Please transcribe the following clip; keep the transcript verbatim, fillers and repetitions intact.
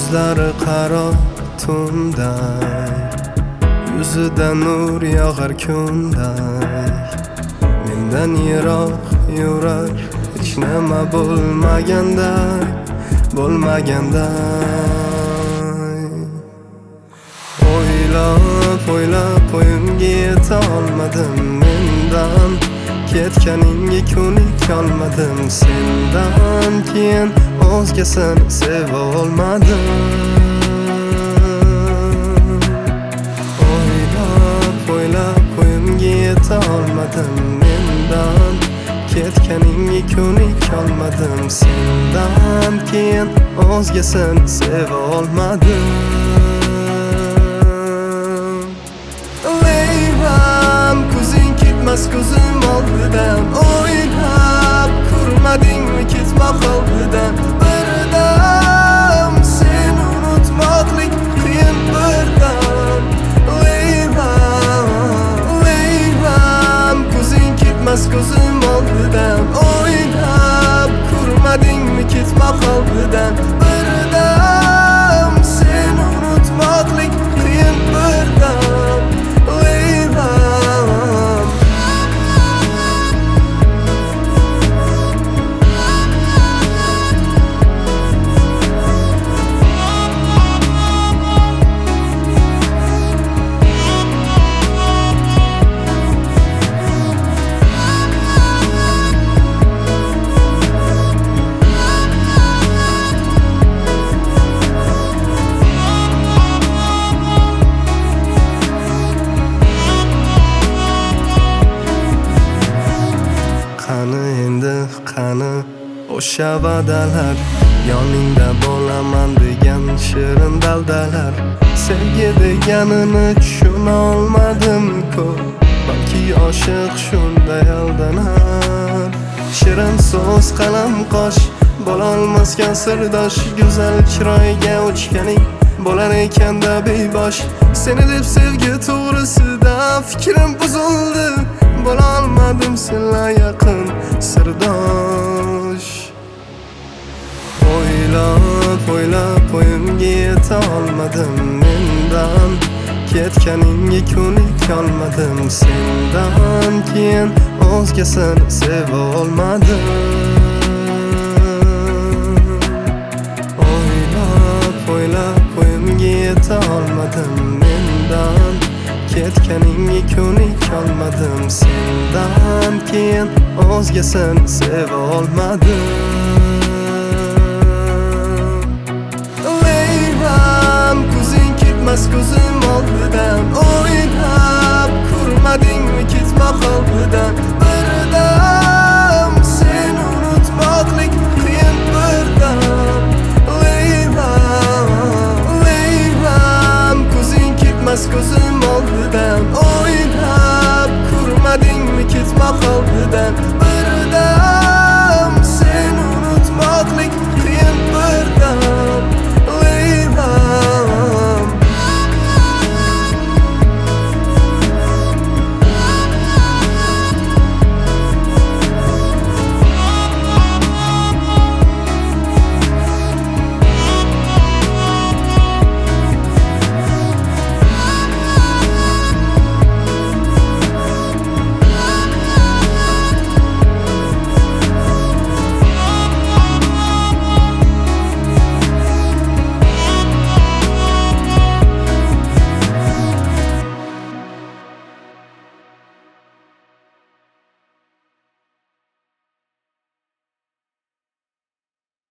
ko'zlari qaro tunday, yuzida nur yog'ar kunday. Mendan yiroq yurar hech nima bo'lmaganday, bo'lmaganday. O'ylab, o'ylab o'yimga yeta olmadim. Mendan ketganingga ko'nikolmadim. Sendan keyin o'zgasini seva olmadim. O'ylab, o'ylab o'yimga yeta olmadim. Mendan ketganingga ko'nikolmadim. Sendan keyin o'zgasini seva olmadim. Leylam ko'zing ketmas ko'zim oldidan, o'ylab ko'rmadingmi ketmoq oldidan. Birdam seni unutmoqlik qiyin birdan. Leylam, Leylam ko'zing ketmas ko'zim oldidan, o'ylab ko'rmadingmi ketmoq oldidan. Birdam seni unutmoqlik qiyin birdan. Leylam, qani endi qani o'sha va'dalar, yoningda bo'laman degan shirin daldalar. Sevgi deganini tushuna olmadim-ku, balki oshiq shunday aldanar. Shirin so'z qalam qosh bo'lolmasgan sirdosh, go'zal chiroyga o'chganing bo'lar ekanda bebosh. Seni deb sevgi to'g'risida fikrim buzildi, bo'lolmadim senla yaqin sirdosh. O'ylab, o'ylab o'yimga yeta olmadim. Mendan ketganingga ko'nikolmadim. Sendan keyin o'zgasini seva olmadim. O'ylab, o'ylab o'yimga yeta olmadim. Mendan ketganingga ko'nikolmadim. Sendan keyin o'zgasini seva olmadim. Leylam ko'zing ketmas ko'zim oldidan, o'ylab ko'rmadingmi ketmoq oldidan.